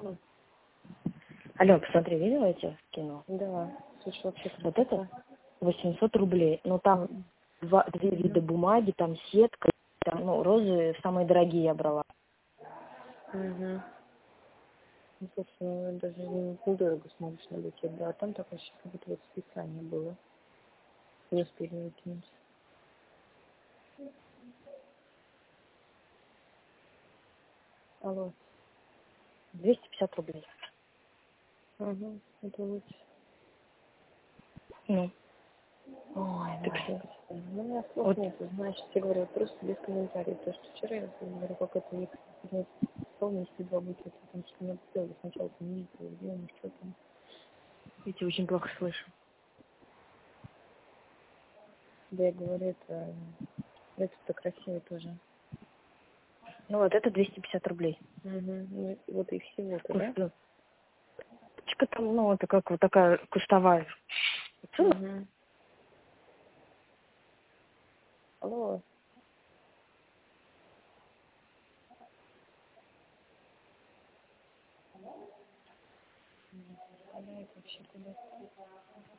Алло, посмотри, видела эти кино? Да, слушай, вообще Вот это 800 рублей. Ну там две вида бумаги, там сетка, там, ну, розы самые дорогие я брала. Ну, слушай, ну, даже недорого смотришь на букет, да, а там так вообще как будто вот списание было. Не успели выкинуть. Алло. 250 рублей. Это лучше. Ну. Ой, Так Маша, что? ну, у меня слов Вот. нету, знаешь, я говорю, вот просто без комментариев. Потому что вчера я говорю, как это не полностью два букета, потому что мне сделали сначала не видела, где они, что там. Я тебя очень плохо слышу. Да, я говорю, это красиво тоже. Ну вот это 250 рублей. Ну, вот и всего-то, да? Кусточка там, ну, это как вот такая кустовая. Алло. Вообще куда-то.